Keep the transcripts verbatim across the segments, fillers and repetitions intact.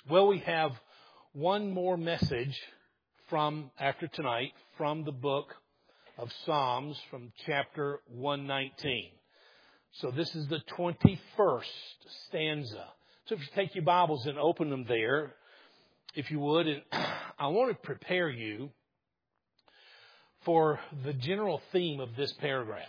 Well, we have one more message from, after tonight, from the book of Psalms from chapter one nineteen. So this is the twenty-first stanza. So if you take your Bibles and open them there, if you would, and I want to prepare you for the general theme of this paragraph.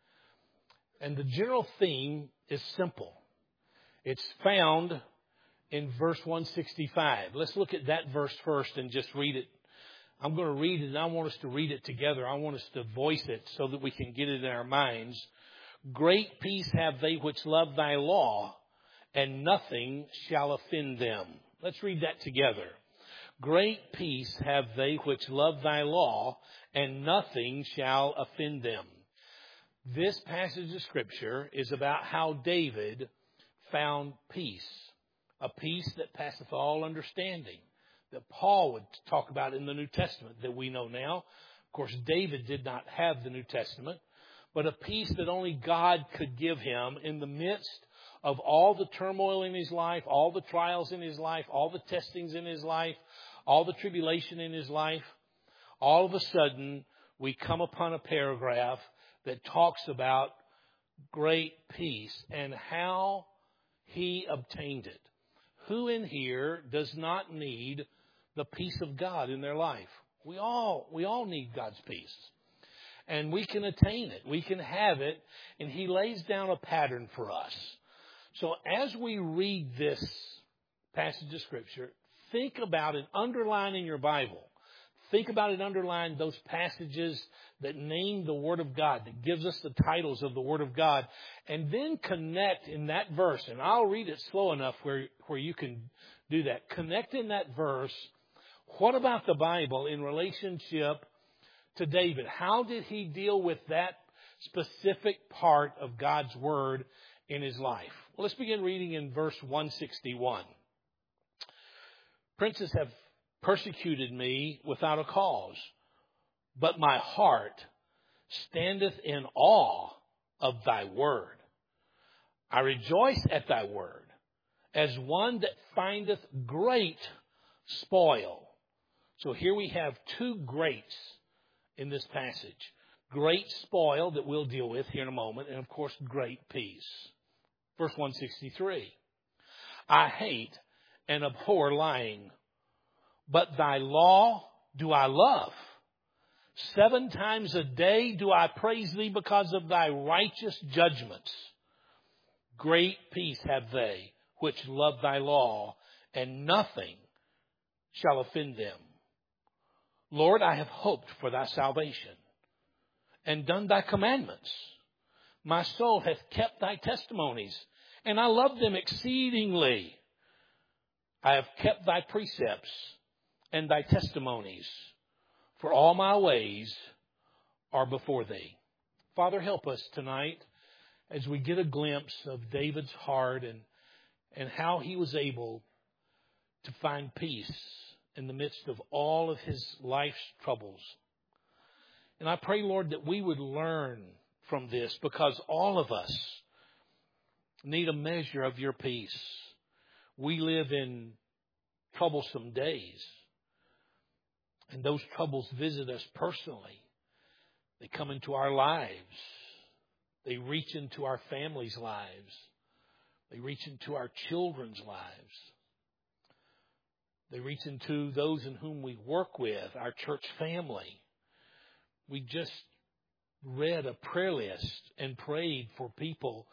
And the general theme is simple. It's found in verse one sixty-five. Let's look at that verse first and just read it. I'm going to read it, and I want us to read it together. I want us to voice it so that we can get it in our minds. Great peace have they which love thy law, and nothing shall offend them. Let's read that together. Great peace have they which love thy law, and nothing shall offend them. This passage of Scripture is about how David found peace, a peace that passeth all understanding, that Paul would talk about in the New Testament that we know now. Of course, David did not have the New Testament, but a peace that only God could give him in the midst of all the turmoil in his life, all the trials in his life, all the testings in his life, all the tribulation in his life. All of a sudden, we come upon a paragraph that talks about great peace and how he obtained it. Who in here does not need the peace of God in their life? We all, we all need God's peace. And we can attain it. We can have it. And he lays down a pattern for us. So as we read this passage of Scripture, think about it, underline in your Bible. Think about it, underline those passages that name the Word of God, that gives us the titles of the Word of God, and then connect in that verse. And I'll read it slow enough where, where you can do that. Connect in that verse. What about the Bible in relationship to David? How did he deal with that specific part of God's Word in his life? Well, let's begin reading in verse one sixty-one. Princes have persecuted me without a cause, but my heart standeth in awe of thy word. I rejoice at thy word, as one that findeth great spoil. So here we have two greats in this passage. Great spoil that we'll deal with here in a moment, and of course, great peace. Verse one sixty-three. I hate and abhor lying, but thy law do I love. Seven times a day do I praise thee because of thy righteous judgments. Great peace have they which love thy law, and nothing shall offend them. Lord, I have hoped for thy salvation, and done thy commandments. My soul hath kept thy testimonies, and I love them exceedingly. I have kept thy precepts and thy testimonies, for all my ways are before thee. Father, help us tonight as we get a glimpse of David's heart and, and how he was able to find peace in the midst of all of his life's troubles. And I pray, Lord, that we would learn from this, because all of us need a measure of your peace. We live in troublesome days, and those troubles visit us personally. They come into our lives. They reach into our families' lives. They reach into our children's lives. They reach into those in whom we work with, our church family. We just read a prayer list and prayed for people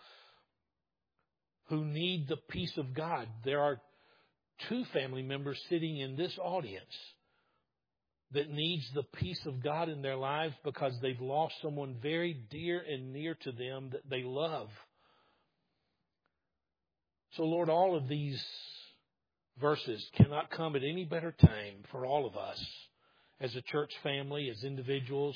who need the peace of God. There are two family members sitting in this audience that needs the peace of God in their lives because they've lost someone very dear and near to them that they love. So, Lord, all of these verses cannot come at any better time for all of us as a church family, as individuals.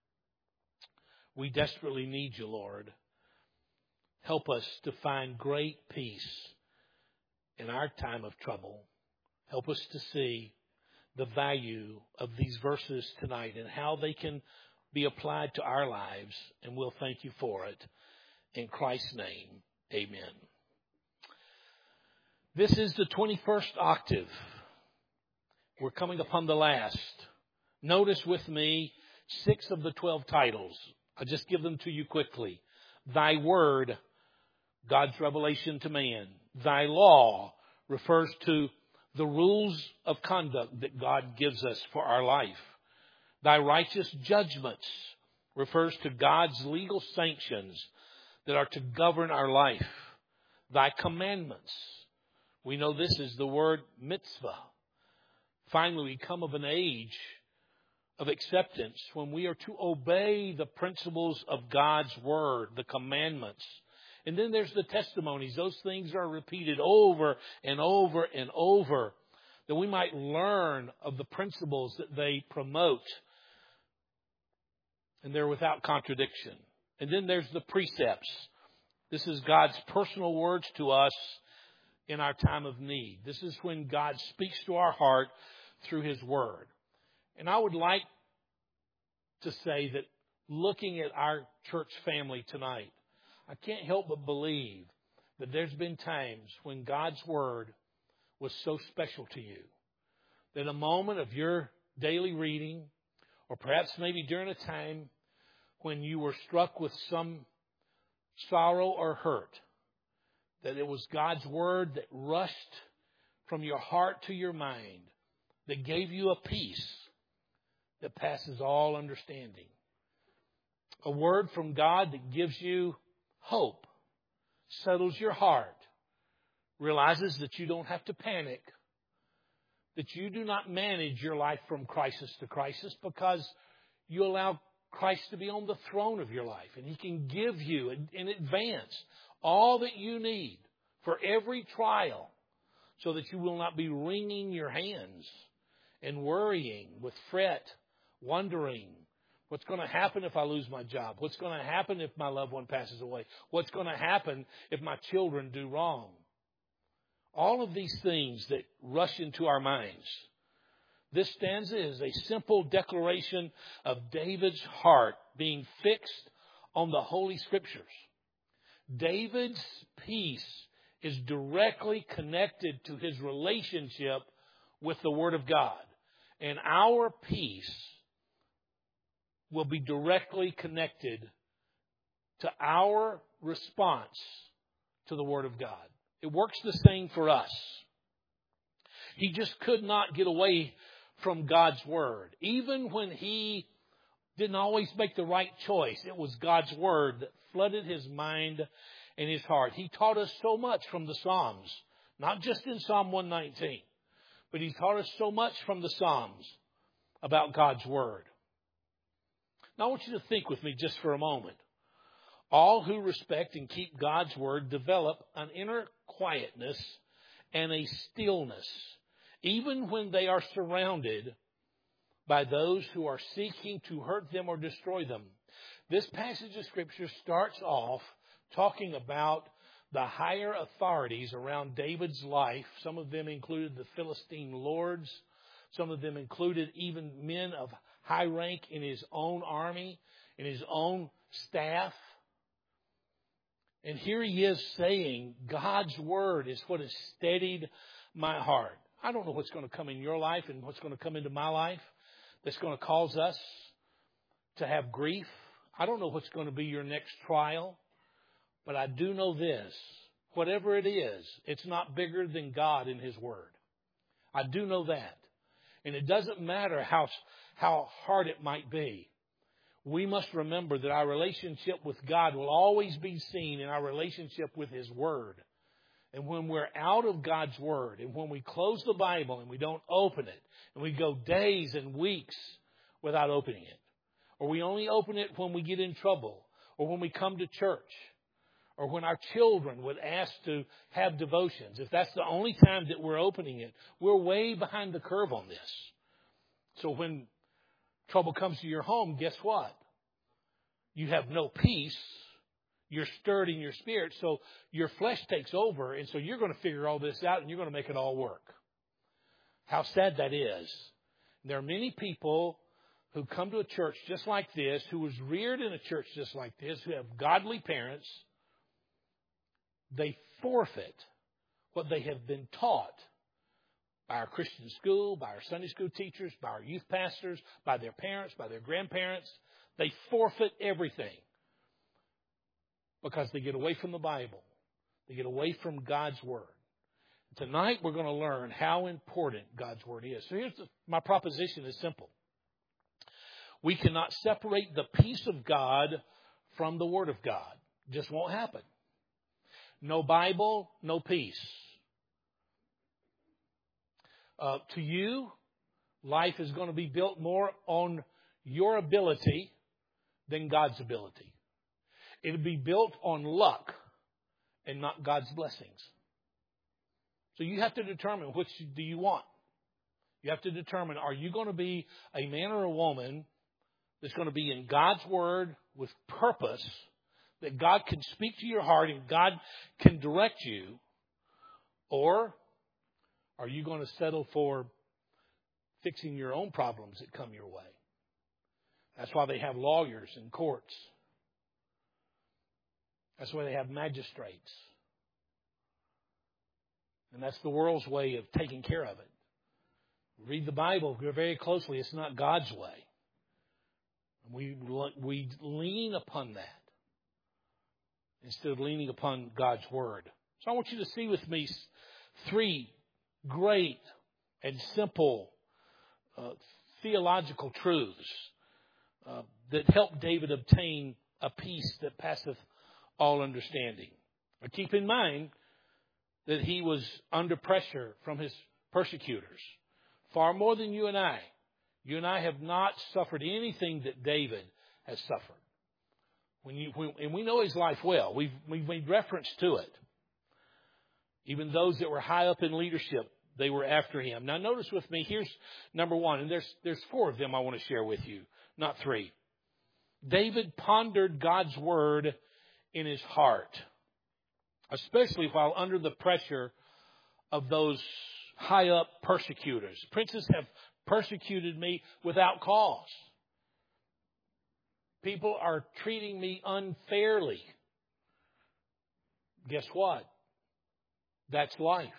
We desperately need you, Lord. Help us to find great peace in our time of trouble. Help us to see the value of these verses tonight and how they can be applied to our lives. And we'll thank you for it. In Christ's name, amen. This is the twenty-first octave. We're coming upon the last. Notice with me six of the twelve titles. I'll just give them to you quickly. Thy word, God's revelation to man. Thy law refers to the rules of conduct that God gives us for our life. Thy righteous judgments refers to God's legal sanctions that are to govern our life. Thy commandments. We know this is the word mitzvah. Finally, we come of an age of acceptance when we are to obey the principles of God's word, the commandments. And then there's the testimonies. Those things are repeated over and over and over that we might learn of the principles that they promote. And they're without contradiction. And then there's the precepts. This is God's personal words to us in our time of need. This is when God speaks to our heart through His Word. And I would like to say that looking at our church family tonight, I can't help but believe that there's been times when God's Word was so special to you that a moment of your daily reading, or perhaps maybe during a time when you were struck with some sorrow or hurt, that it was God's Word that rushed from your heart to your mind, that gave you a peace that passes all understanding. A word from God that gives you hope, settles your heart, realizes that you don't have to panic, that you do not manage your life from crisis to crisis because you allow Christ to be on the throne of your life, and He can give you in advance all that you need for every trial so that you will not be wringing your hands and worrying with fret, wondering what's going to happen if I lose my job, what's going to happen if my loved one passes away, what's going to happen if my children do wrong. All of these things that rush into our minds. This stanza is a simple declaration of David's heart being fixed on the Holy Scriptures. David's peace is directly connected to his relationship with the Word of God. And our peace will be directly connected to our response to the Word of God. It works the same for us. He just could not get away from God's Word. Even when he didn't always make the right choice, it was God's Word that flooded his mind and his heart. He taught us so much from the Psalms, not just in Psalm one nineteen, but He taught us so much from the Psalms about God's Word. Now I want you to think with me just for a moment. All who respect and keep God's Word develop an inner quietness and a stillness, even when they are surrounded by those who are seeking to hurt them or destroy them. This passage of Scripture starts off talking about the higher authorities around David's life. Some of them included the Philistine lords. Some of them included even men of high rank in his own army, in his own staff. And here he is saying, God's Word is what has steadied my heart. I don't know what's going to come in your life and what's going to come into my life that's going to cause us to have grief. I don't know what's going to be your next trial. But I do know this. Whatever it is, it's not bigger than God in His Word. I do know that. And it doesn't matter how, how hard it might be. We must remember that our relationship with God will always be seen in our relationship with His Word. And when we're out of God's Word, and when we close the Bible and we don't open it, and we go days and weeks without opening it, or we only open it when we get in trouble, or when we come to church, or when our children would ask to have devotions, if that's the only time that we're opening it, we're way behind the curve on this. So when trouble comes to your home, guess what? You have no peace. You're stirred in your spirit, so your flesh takes over, and so you're going to figure all this out, and you're going to make it all work. How sad that is. There are many people who come to a church just like this, who was reared in a church just like this, who have godly parents. They forfeit what they have been taught by our Christian school, by our Sunday school teachers, by our youth pastors, by their parents, by their grandparents. They forfeit everything because they get away from the Bible. They get away from God's Word. Tonight we're going to learn how important God's Word is. So here's the, my proposition is simple. We cannot separate the peace of God from the Word of God. It just won't happen. No Bible, no peace. Uh, to you, life is going to be built more on your ability than God's ability. It'll be built on luck and not God's blessings. So you have to determine which do you want. You have to determine, are you going to be a man or a woman that's going to be in God's Word with purpose, that God can speak to your heart and God can direct you? Or are you going to settle for fixing your own problems that come your way? That's why they have lawyers and courts. That's why they have magistrates. And that's the world's way of taking care of it. Read the Bible very closely. It's not God's way. And we, we lean upon that instead of leaning upon God's Word. So I want you to see with me three great and simple uh, theological truths uh, that help David obtain a peace that passeth all understanding. But keep in mind that he was under pressure from his persecutors, far more than you and I. You and I have not suffered anything that David has suffered. When you, when, and we know his life well. We've, we've made reference to it. Even those that were high up in leadership, they were after him. Now notice with me, here's number one, and there's, there's four of them I want to share with you, not three. David pondered God's Word in his heart, especially while under the pressure of those high up persecutors. Princes have persecuted me without cause. People are treating me unfairly. Guess what? That's life.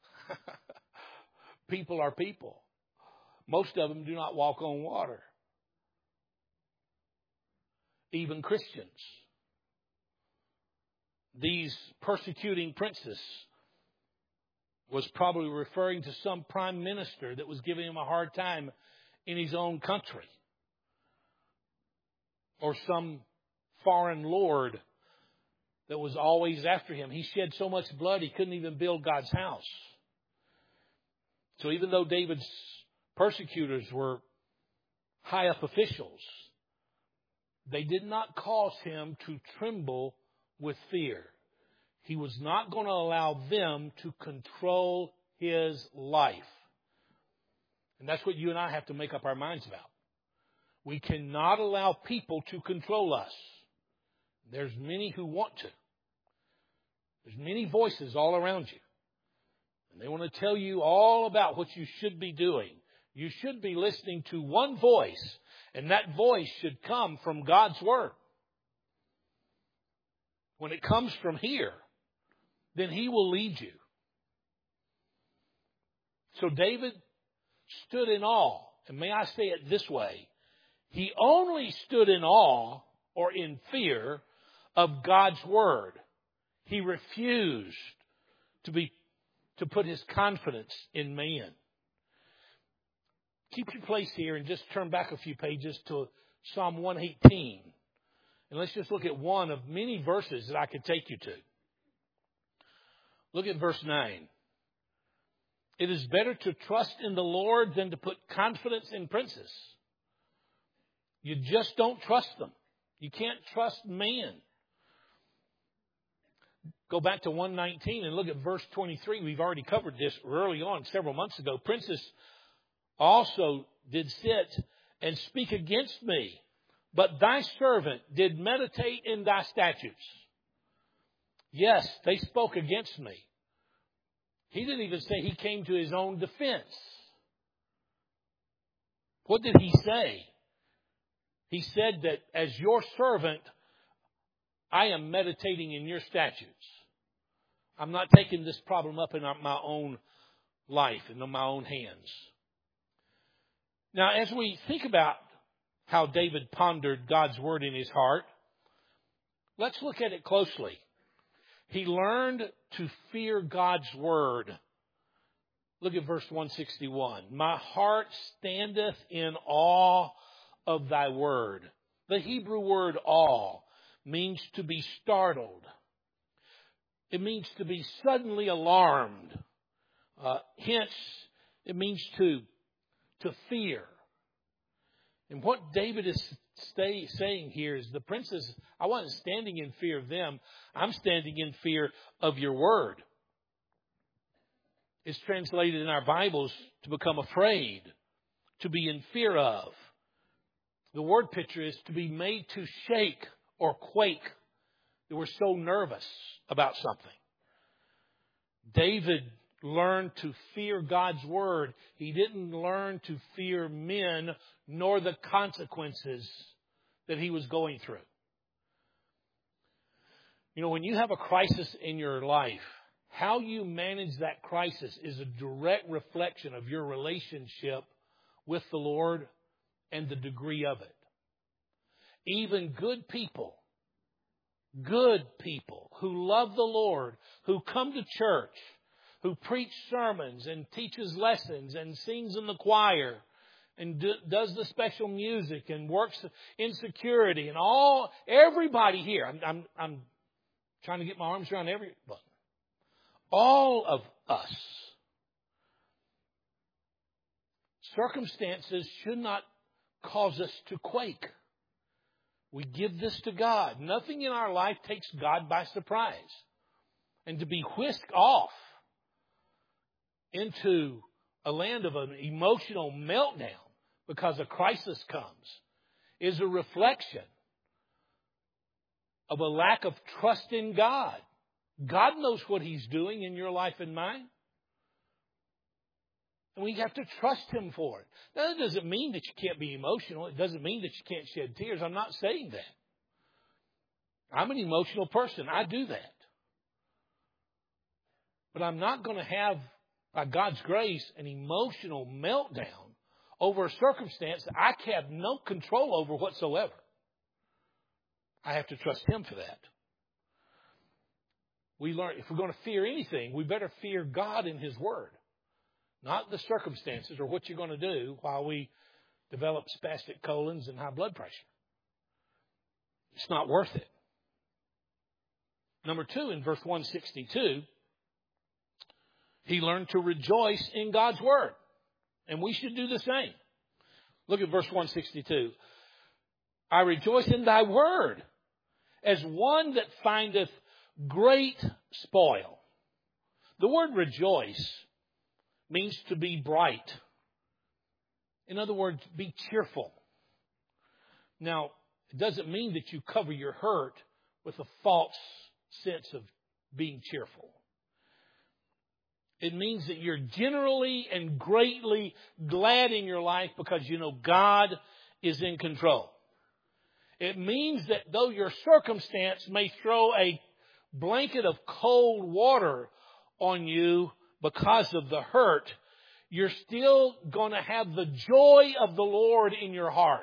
People are people. Most of them do not walk on water. Even Christians. These persecuting princes was probably referring to some prime minister that was giving him a hard time in his own country. Or some foreign lord that was always after him. He shed so much blood he couldn't even build God's house. So even though David's persecutors were high up officials, they did not cause him to tremble with fear. He was not going to allow them to control his life. And that's what you and I have to make up our minds about. We cannot allow people to control us. There's many who want to. There's many voices all around you. And they want to tell you all about what you should be doing. You should be listening to one voice, and that voice should come from God's Word. When it comes from here, then He will lead you. So David stood in awe, and may I say it this way, he only stood in awe or in fear of God's Word. He refused to be to put his confidence in man. Keep your place here and just turn back a few pages to Psalm one eighteen. And let's just look at one of many verses that I could take you to. Look at verse nine. It is better to trust in the Lord than to put confidence in princes. You just don't trust them. You can't trust man. Go back to one nineteen and look at verse twenty-three. We've already covered this early on, several months ago. Princes also did sit and speak against me, but thy servant did meditate in thy statutes. Yes, they spoke against me. He didn't even say he came to his own defense. What did he say? He said that as your servant, I am meditating in your statutes. I'm not taking this problem up in my own life and in my own hands. Now, as we think about how David pondered God's word in his heart, let's look at it closely. He learned to fear God's word. Look at verse one sixty-one. My heart standeth in awe of thy word. The Hebrew word awe means to be startled. It means to be suddenly alarmed. Uh, hence, it means to, to fear. And what David is stay, saying here is the princes, I wasn't standing in fear of them. I'm standing in fear of your word. It's translated in our Bibles to become afraid, to be in fear of. The word picture is to be made to shake or quake. They were so nervous about something. David learned to fear God's word. He didn't learn to fear men nor the consequences that he was going through. You know, when you have a crisis in your life, how you manage that crisis is a direct reflection of your relationship with the Lord and the degree of it. Even good people, good people who love the Lord, who come to church, who preach sermons and teaches lessons and sings in the choir and do, does the special music and works in security and all, everybody here, I'm, I'm, I'm trying to get my arms around everybody. All of us. Circumstances should not cause us to quake. We give this to God. Nothing in our life takes God by surprise. And to be whisked off into a land of an emotional meltdown because a crisis comes is a reflection of a lack of trust in God. God knows what He's doing in your life and mine. And we have to trust Him for it. Now, that doesn't mean that you can't be emotional. It doesn't mean that you can't shed tears. I'm not saying that. I'm an emotional person. I do that. But I'm not going to have, by God's grace, an emotional meltdown over a circumstance that I have no control over whatsoever. I have to trust Him for that. We learn, if we're going to fear anything, we better fear God and His Word. Not the circumstances or what you're going to do while we develop spastic colons and high blood pressure. It's not worth it. Number two, in verse one sixty-two, he learned to rejoice in God's Word. And we should do the same. Look at verse one sixty-two. I rejoice in thy word as one that findeth great spoil. The word rejoice means to be bright. In other words, be cheerful. Now, it doesn't mean that you cover your hurt with a false sense of being cheerful. It means that you're generally and greatly glad in your life because you know God is in control. It means that though your circumstance may throw a blanket of cold water on you because of the hurt, you're still going to have the joy of the Lord in your heart.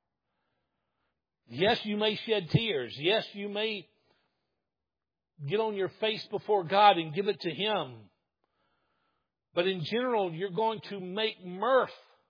Yes, you may shed tears. Yes, you may get on your face before God and give it to Him. But in general, you're going to make mirth,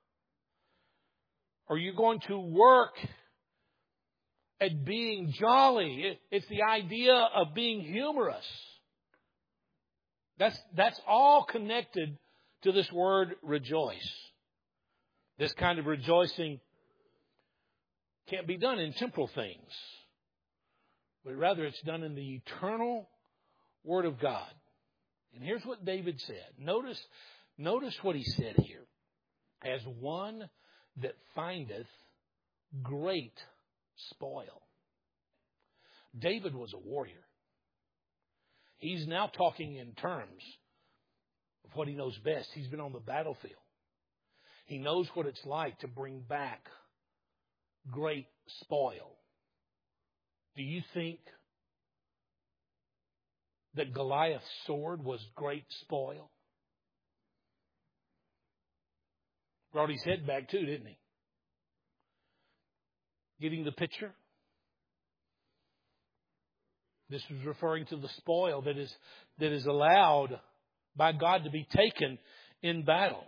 or you're going to work at being jolly. It's the idea of being humorous. That's, that's all connected to this word rejoice. This kind of rejoicing can't be done in temporal things, but rather it's done in the eternal Word of God. And here's what David said. Notice, notice what he said here. As one that findeth great spoil. David was a warrior. He's now talking in terms of what he knows best. He's been on the battlefield. He knows what it's like to bring back great spoil. Do you think that Goliath's sword was great spoil? Brought his head back too, didn't he? Getting the picture? This is referring to the spoil that is that is allowed by God to be taken in battle.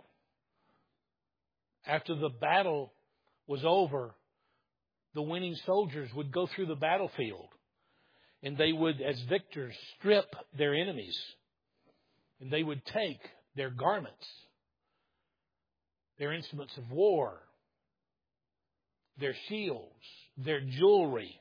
After the battle was over, the winning soldiers would go through the battlefield, and they would, as victors, strip their enemies, and they would take their garments, their instruments of war, their shields, their jewelry.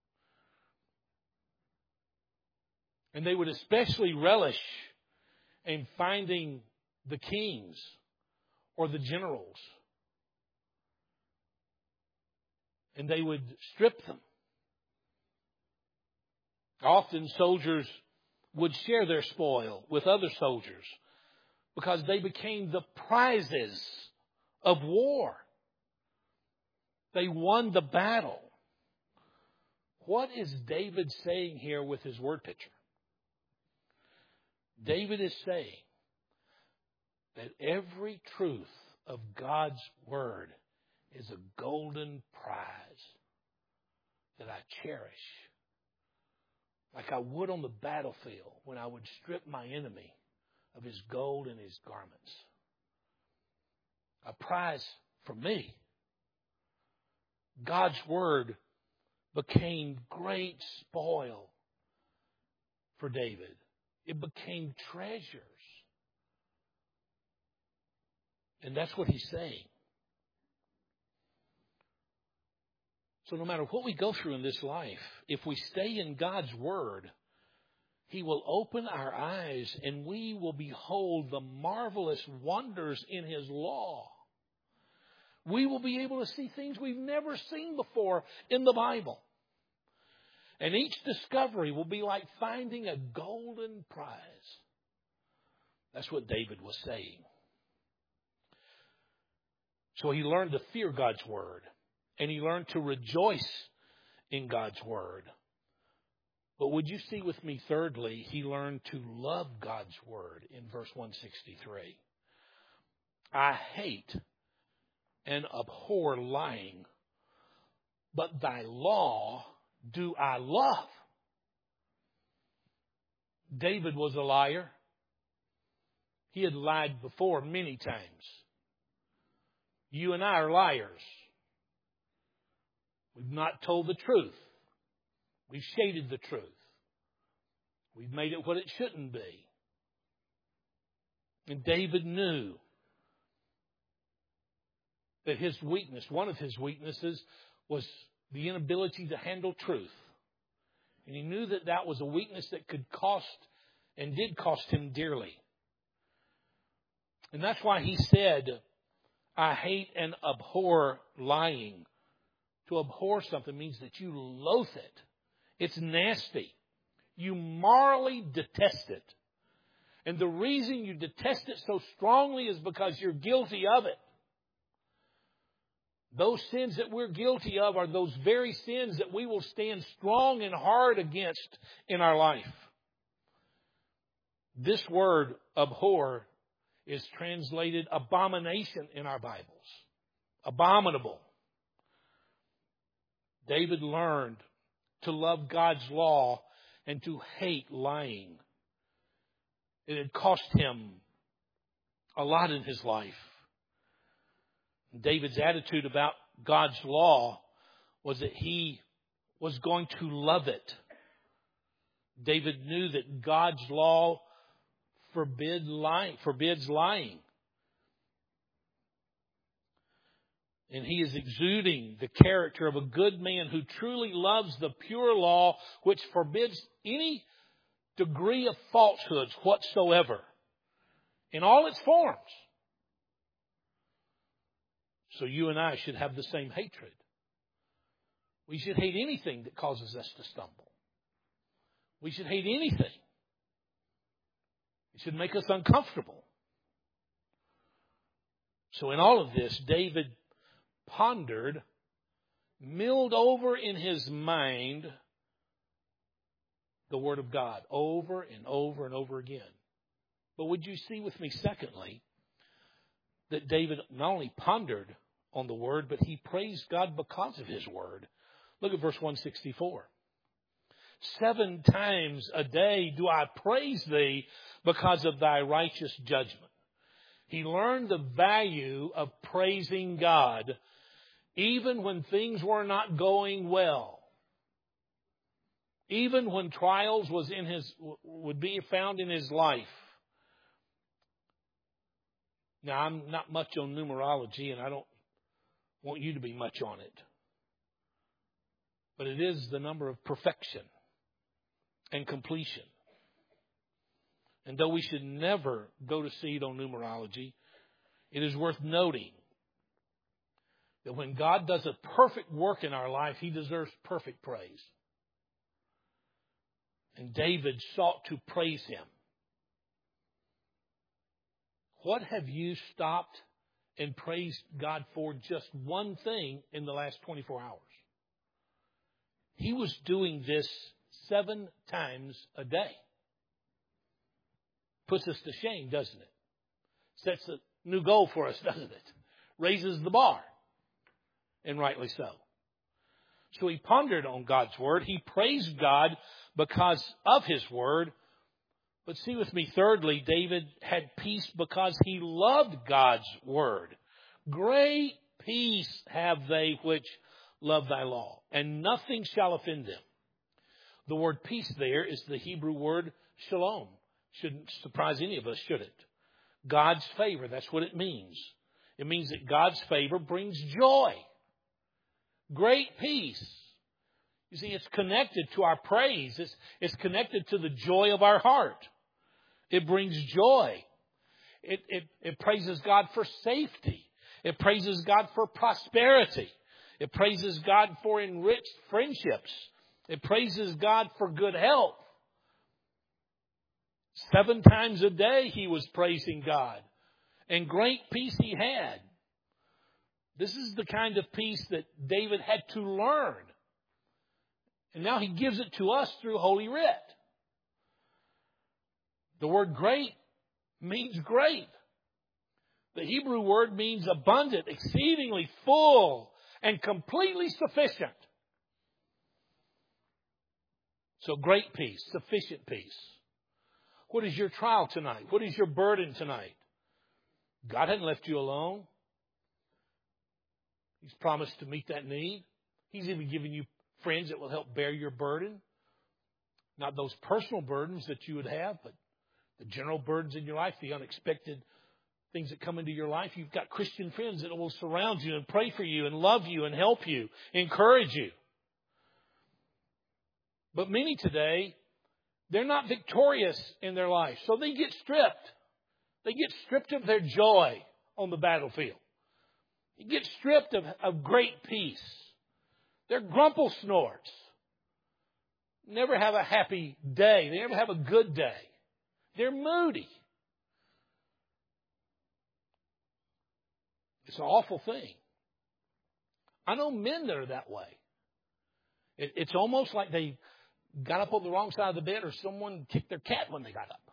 And they would especially relish in finding the kings or the generals. And they would strip them. Often soldiers would share their spoil with other soldiers because they became the prizes of war. They won the battle. What is David saying here with his word picture? David is saying that every truth of God's Word is a golden prize that I cherish, like I would on the battlefield when I would strip my enemy of his gold and his garments. A prize for me. God's Word became great spoil for David. It became treasures. And that's what he's saying. So no matter what we go through in this life, if we stay in God's Word, He will open our eyes and we will behold the marvelous wonders in His law. We will be able to see things we've never seen before in the Bible. And each discovery will be like finding a golden prize. That's what David was saying. So he learned to fear God's Word. And he learned to rejoice in God's Word. But would you see with me, thirdly, he learned to love God's Word in verse one sixty-three. I hate and abhor lying, but thy law do I love. David was a liar. He had lied before many times. You and I are liars. We've not told the truth. We've shaded the truth. We've made it what it shouldn't be. And David knew that his weakness, one of his weaknesses, was the inability to handle truth. And he knew that that was a weakness that could cost and did cost him dearly. And that's why he said, I hate and abhor lying. To abhor something means that you loathe it. It's nasty. You morally detest it. And the reason you detest it so strongly is because you're guilty of it. Those sins that we're guilty of are those very sins that we will stand strong and hard against in our life. This word, abhor, is translated abomination in our Bibles. Abominable. David learned to love God's law and to hate lying. It had cost him a lot in his life. David's attitude about God's law was that he was going to love it. David knew that God's law forbid lying, forbids lying. And he is exuding the character of a good man who truly loves the pure law, which forbids any degree of falsehoods whatsoever in all its forms. So you and I should have the same hatred. We should hate anything that causes us to stumble. We should hate anything. It should make us uncomfortable. So in all of this, David pondered, milled over in his mind the Word of God over and over and over again. But would you see with me, secondly, that David not only pondered on the Word, but he praised God because of His Word. Look at verse one sixty-four. Seven times a day do I praise Thee because of Thy righteous judgment. He learned the value of praising God even when things were not going well. Even when trials was in his would be found in his life. Now, I'm not much on numerology, and I don't want you to be much on it. But it is the number of perfection and completion. And though we should never go to seed on numerology, it is worth noting that when God does a perfect work in our life, He deserves perfect praise. And David sought to praise Him. What have you stopped and praised God for just one thing in the last twenty-four hours? He was doing this seven times a day. Puts us to shame, doesn't it? Sets a new goal for us, doesn't it? Raises the bar. And rightly so. So he pondered on God's Word. He praised God because of His Word. But see with me, thirdly, David had peace because he loved God's Word. Great peace have they which love Thy law, and nothing shall offend them. The word peace there is the Hebrew word shalom. Shouldn't surprise any of us, should it? God's favor, that's what it means. It means that God's favor brings joy. Great peace. You see, it's connected to our praise. It's, it's connected to the joy of our heart. It brings joy. It, it, it praises God for safety. It praises God for prosperity. It praises God for enriched friendships. It praises God for good health. Seven times a day he was praising God. And great peace he had. This is the kind of peace that David had to learn. And now he gives it to us through Holy Writ. The word great means great. The Hebrew word means abundant, exceedingly full, and completely sufficient. So great peace, sufficient peace. What is your trial tonight? What is your burden tonight? God hasn't left you alone. He's promised to meet that need. He's even given you friends that will help bear your burden. Not those personal burdens that you would have, but the general burdens in your life, the unexpected things that come into your life. You've got Christian friends that will surround you and pray for you and love you and help you, encourage you. But many today, they're not victorious in their life. So they get stripped. They get stripped of their joy on the battlefield. They get stripped of, of great peace. They're grumple snorts. Never have a happy day. They never have a good day. They're moody. It's an awful thing. I know men that are that way. It, it's almost like they got up on the wrong side of the bed or someone kicked their cat when they got up.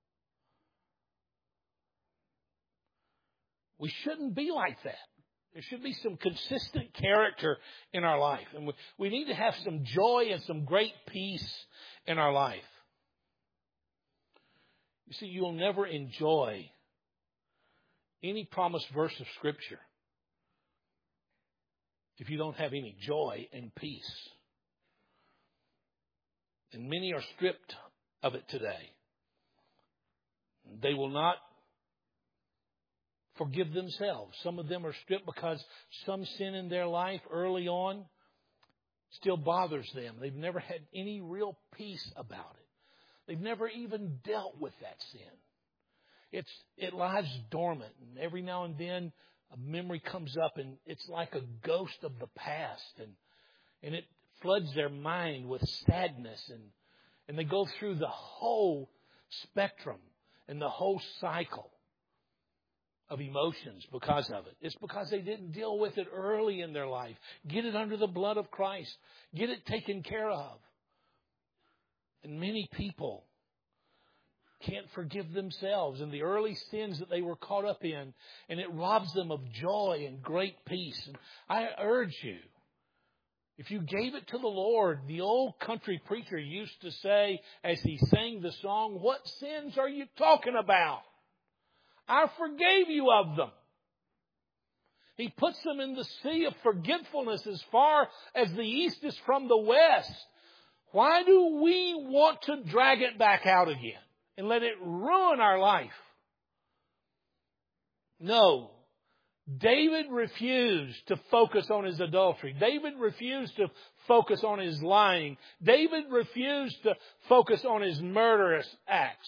We shouldn't be like that. There should be some consistent character in our life. And we, we need to have some joy and some great peace in our life. You see, you'll never enjoy any promised verse of Scripture if you don't have any joy and peace. And many are stripped of it today. They will not forgive themselves. Some of them are stripped because some sin in their life early on still bothers them. They've never had any real peace about it. They've never even dealt with that sin. It's it lies dormant, and every now and then a memory comes up, and it's like a ghost of the past, and and it floods their mind with sadness, and and they go through the whole spectrum and the whole cycle of emotions because of it. It's because they didn't deal with it early in their life. Get it under the blood of Christ. Get it taken care of. And many people can't forgive themselves and the early sins that they were caught up in, and it robs them of joy and great peace. And I urge you, if you gave it to the Lord, the old country preacher used to say as he sang the song, "What sins are you talking about? I forgave you of them." He puts them in the sea of forgetfulness as far as the east is from the west. Why do we want to drag it back out again and let it ruin our life? No. David refused to focus on his adultery. David refused to focus on his lying. David refused to focus on his murderous acts.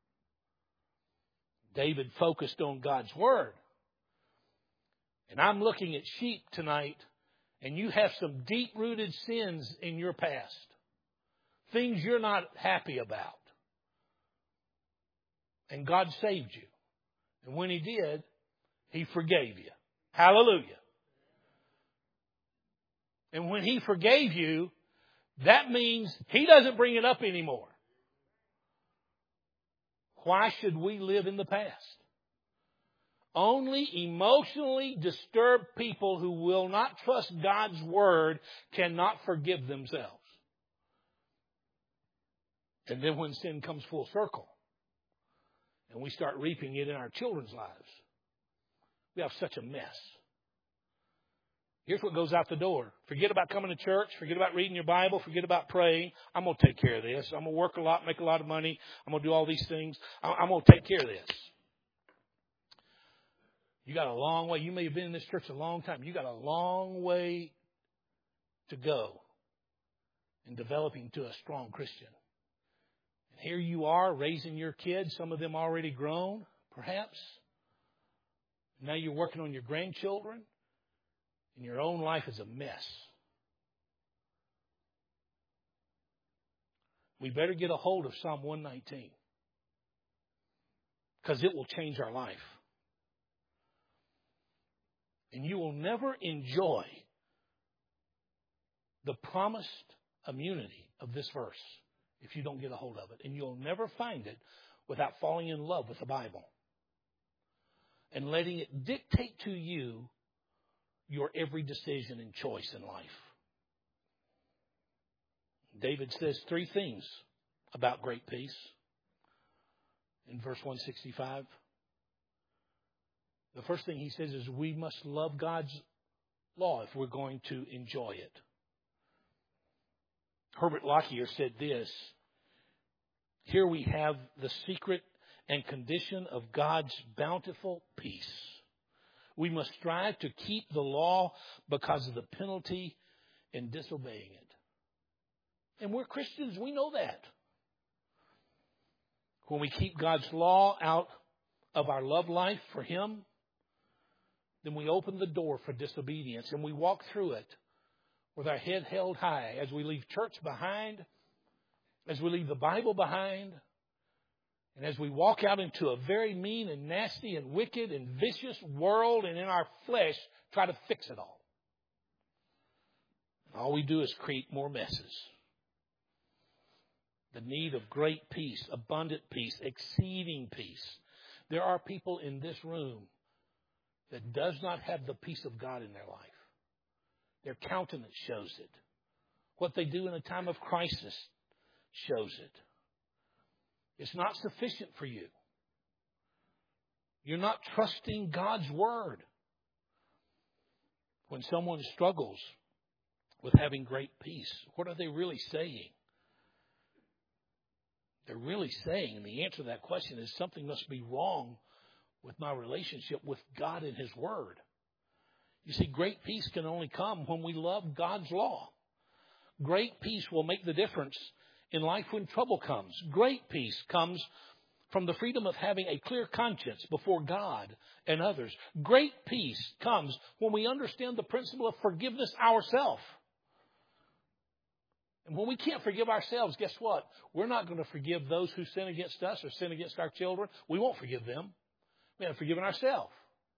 David focused on God's Word. And I'm looking at sheep tonight, and you have some deep-rooted sins in your past. Things you're not happy about. And God saved you. And when He did, He forgave you. Hallelujah. And when He forgave you, that means He doesn't bring it up anymore. Why should we live in the past? Only emotionally disturbed people who will not trust God's Word cannot forgive themselves. And then when sin comes full circle, and we start reaping it in our children's lives, we have such a mess. Here's what goes out the door. Forget about coming to church. Forget about reading your Bible. Forget about praying. I'm going to take care of this. I'm going to work a lot, make a lot of money. I'm going to do all these things. I'm going to take care of this. You got a long way. You may have been in this church a long time. You got a long way to go in developing to a strong Christian. And here you are raising your kids, some of them already grown, perhaps. Now you're working on your grandchildren, and your own life is a mess. We better get a hold of Psalm one nineteen, because it will change our life. And you will never enjoy the promised immunity of this verse if you don't get a hold of it. And you'll never find it without falling in love with the Bible and letting it dictate to you your every decision and choice in life. David says three things about great peace in verse one sixty-five. The first thing he says is we must love God's law if we're going to enjoy it. Herbert Lockyer said this: here we have the secret and condition of God's bountiful peace. We must strive to keep the law because of the penalty in disobeying it. And we're Christians, we know that. When we keep God's law out of our love life for Him, then we open the door for disobedience, and we walk through it with our head held high as we leave church behind, as we leave the Bible behind, and as we walk out into a very mean and nasty and wicked and vicious world, and in our flesh try to fix it all. And all we do is create more messes. The need of great peace, abundant peace, exceeding peace. There are people in this room that does not have the peace of God in their life. Their countenance shows it. What they do in a time of crisis shows it. It's not sufficient for you. You're not trusting God's Word. When someone struggles with having great peace, what are they really saying? They're really saying, and the answer to that question is, something must be wrong with my relationship with God and His Word. You see, great peace can only come when we love God's law. Great peace will make the difference in life when trouble comes. Great peace comes from the freedom of having a clear conscience before God and others. Great peace comes when we understand the principle of forgiveness ourselves. And when we can't forgive ourselves, guess what? We're not going to forgive those who sin against us or sin against our children. We won't forgive them. We haven't forgiven ourselves.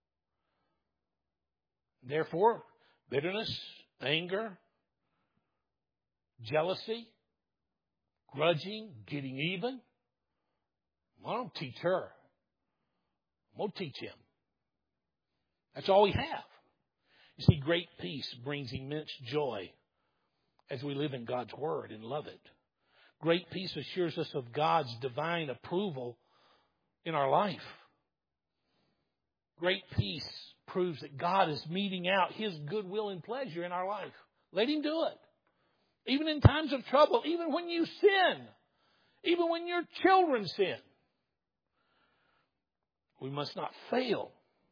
Therefore, bitterness, anger, jealousy, grudging, getting even. I don't teach her. I'm going to teach him. That's all we have. You see, great peace brings immense joy as we live in God's Word and love it. Great peace assures us of God's divine approval in our life. Great peace proves that God is meting out His goodwill and pleasure in our life. Let Him do it. Even in times of trouble, even when you sin, even when your children sin. We must not fail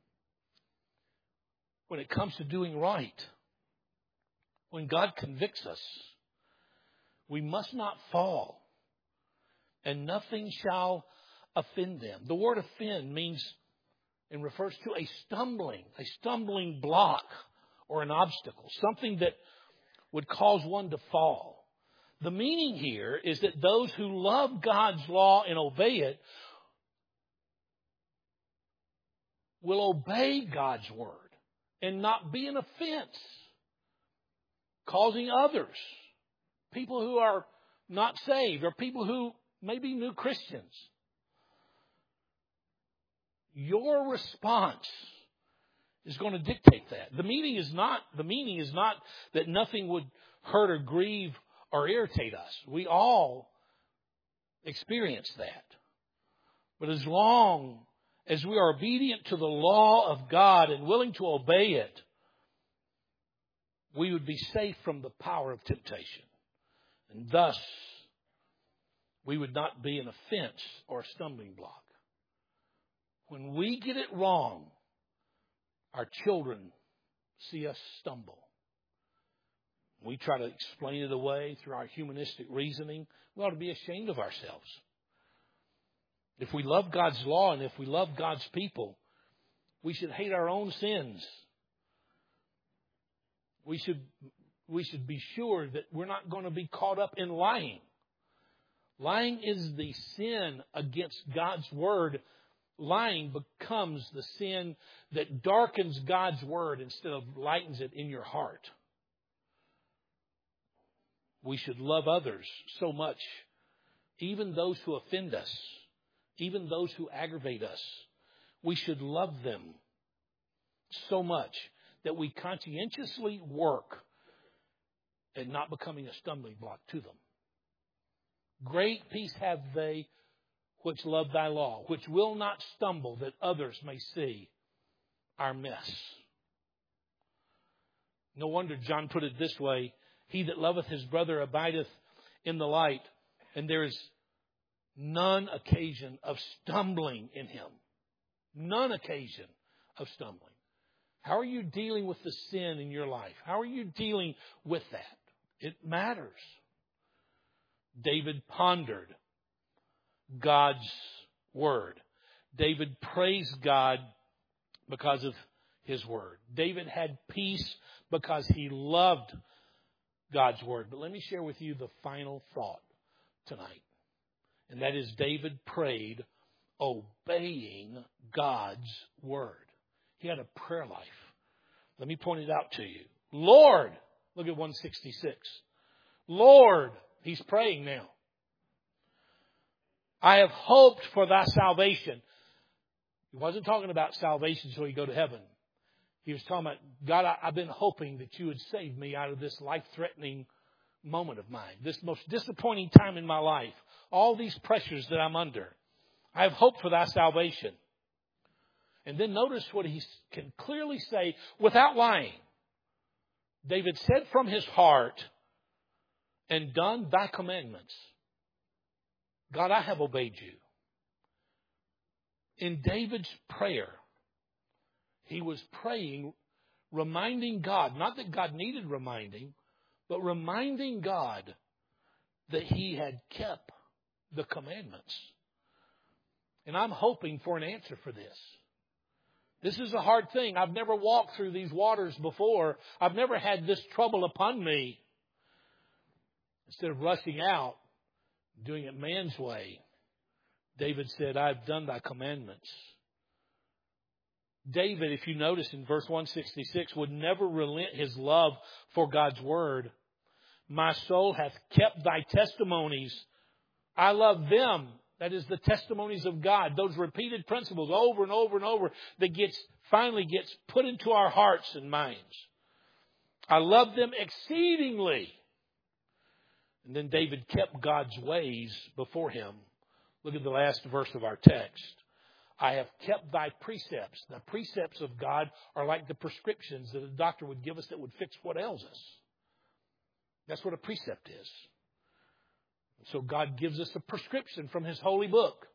when it comes to doing right. When God convicts us, we must not fall, and nothing shall offend them. The word offend means and refers to a stumbling, a stumbling block or an obstacle, something that would cause one to fall. The meaning here is that those who love God's law and obey it will obey God's word and not be an offense, causing others, people who are not saved or people who may be new Christians. Your response is going to dictate that. The meaning is not, the meaning is not that nothing would hurt or grieve or irritate us. We all experience that. But as long as we are obedient to the law of God and willing to obey it, we would be safe from the power of temptation. And thus, we would not be an offense or a stumbling block. When we get it wrong, our children see us stumble. We try to explain it away through our humanistic reasoning. We ought to be ashamed of ourselves. If we love God's law and if we love God's people, we should hate our own sins. We should, we should be sure that we're not going to be caught up in lying. Lying is the sin against God's word. Lying becomes the sin that darkens God's word instead of lightens it in your heart. We should love others so much, even those who offend us, even those who aggravate us. We should love them so much that we conscientiously work at not becoming a stumbling block to them. Great peace have they which love thy law, which will not stumble, that others may see our mess. No wonder John put it this way: he that loveth his brother abideth in the light, and there is none occasion of stumbling in him. None occasion of stumbling. How are you dealing with the sin in your life? How are you dealing with that? It matters. David pondered God's word. David praised God because of his word. David had peace because he loved God's word. But let me share with you the final thought tonight. And that is, David prayed obeying God's word. He had a prayer life. Let me point it out to you. Lord, look at one sixty-six. Lord, he's praying now. I have hoped for thy salvation. He wasn't talking about salvation so he go to heaven. He was talking about, God, I, I've been hoping that you would save me out of this life-threatening moment of mine, this most disappointing time in my life, all these pressures that I'm under. I have hope for thy salvation. And then notice what he can clearly say without lying. David said from his heart, and done thy commandments. God, I have obeyed you. In David's prayer, he was praying, reminding God, not that God needed reminding, but reminding God that he had kept the commandments. And I'm hoping for an answer for this. This is a hard thing. I've never walked through these waters before. I've never had this trouble upon me. Instead of rushing out, doing it man's way, David said, I've done thy commandments. David, if you notice in verse one sixty-six, would never relent his love for God's word. My soul hath kept thy testimonies I love them. That is the testimonies of God. Those repeated principles over and over and over that gets finally gets put into our hearts and minds. I love them exceedingly. And then David kept God's ways before him. Look at the last verse of our text. I have kept thy precepts. The precepts of God are like the prescriptions that a doctor would give us that would fix what ails us. That's what a precept is. So God gives us a prescription from His holy book.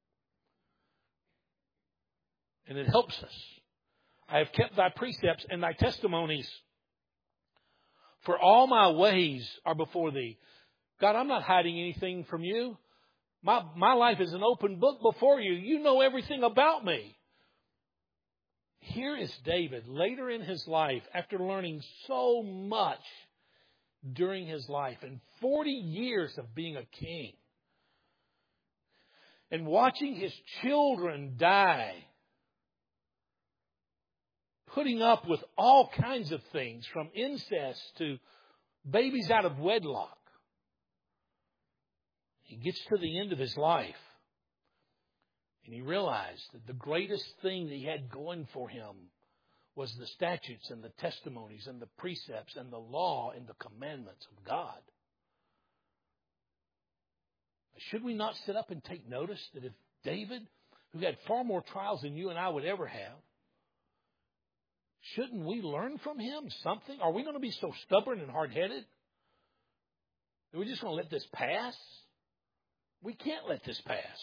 And it helps us. I have kept thy precepts and thy testimonies. For all my ways are before thee. God, I'm not hiding anything from you. My, my life is an open book before you. You know everything about me. Here is David later in his life, after learning so much during his life and forty years of being a king and watching his children die, putting up with all kinds of things from incest to babies out of wedlock. He gets to the end of his life and he realized that the greatest thing that he had going for him was the statutes and the testimonies and the precepts and the law and the commandments of God. Should we not sit up and take notice that if David, who had far more trials than you and I would ever have, shouldn't we learn from him something? Are we going to be so stubborn and hard-headed? Are we just going to let this pass? We can't let this pass.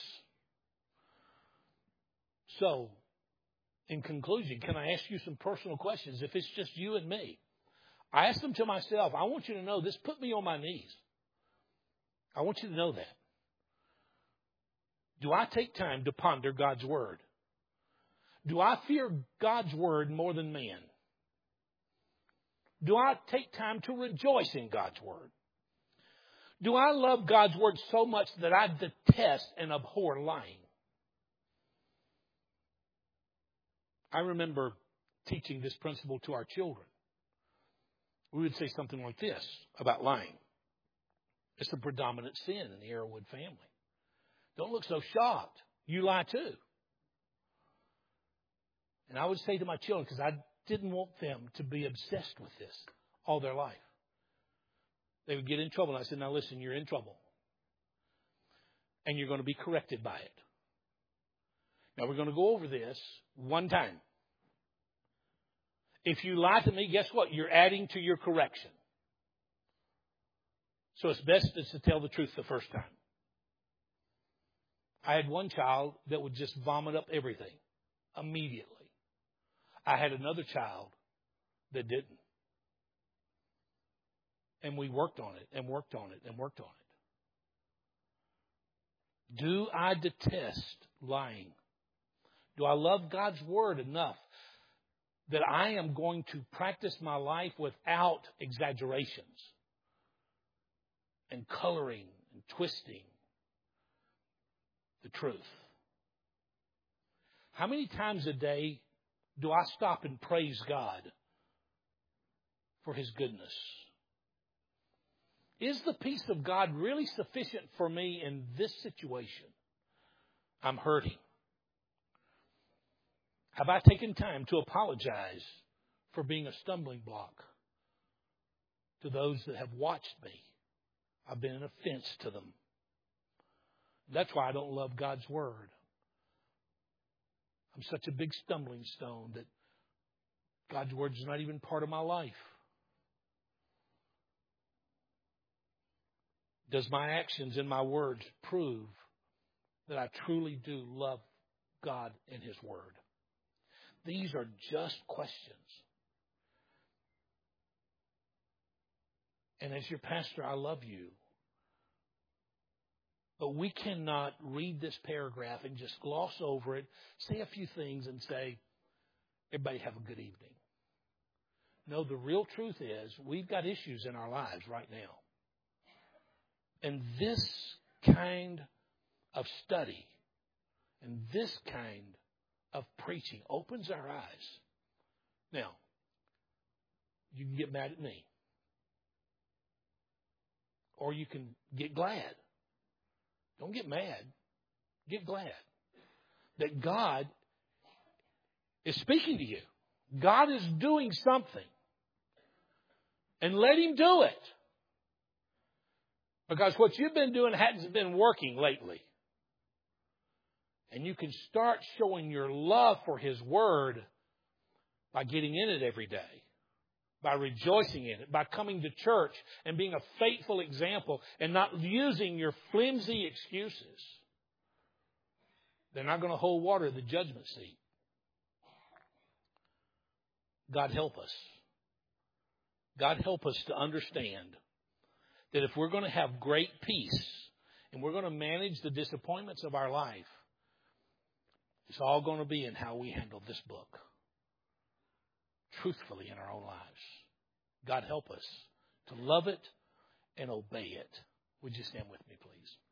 So, in conclusion, can I ask you some personal questions? If it's just you and me, I ask them to myself. I want you to know this put me on my knees. I want you to know that. Do I take time to ponder God's Word? Do I fear God's Word more than man? Do I take time to rejoice in God's Word? Do I love God's Word so much that I detest and abhor lying? I remember teaching this principle to our children. We would say something like this about lying. It's a predominant sin in the Arrowwood family. Don't look so shocked. You lie too. And I would say to my children, because I didn't want them to be obsessed with this all their life. They would get in trouble. And I said, now listen, you're in trouble. And you're going to be corrected by it. Now we're going to go over this one time. If you lie to me, guess what? You're adding to your correction. So it's best to tell the truth the first time. I had one child that would just vomit up everything immediately. I had another child that didn't. And we worked on it and worked on it and worked on it. Do I detest lying? Do I love God's Word enough that I am going to practice my life without exaggerations and coloring and twisting the truth? How many times a day do I stop and praise God for His goodness? Is the peace of God really sufficient for me in this situation? I'm hurting. Have I taken time to apologize for being a stumbling block to those that have watched me? I've been an offense to them. That's why I don't love God's Word. I'm such a big stumbling stone that God's Word is not even part of my life. Does my actions and my words prove that I truly do love God and His Word? These are just questions. And as your pastor, I love you. But we cannot read this paragraph and just gloss over it, say a few things, and say, everybody have a good evening. No, the real truth is we've got issues in our lives right now. And this kind of study and this kind of preaching opens our eyes. Now, you can get mad at me. Or you can get glad. Don't get mad. Get glad that God is speaking to you. God is doing something. And let Him do it. Because what you've been doing hasn't been working lately. And you can start showing your love for His Word by getting in it every day. By rejoicing in it. By coming to church and being a faithful example and not using your flimsy excuses. They're not going to hold water at the judgment seat. God help us. God help us to understand that if we're going to have great peace and we're going to manage the disappointments of our life, it's all going to be in how we handle this book. Truthfully in our own lives. God help us to love it and obey it. Would you stand with me, please?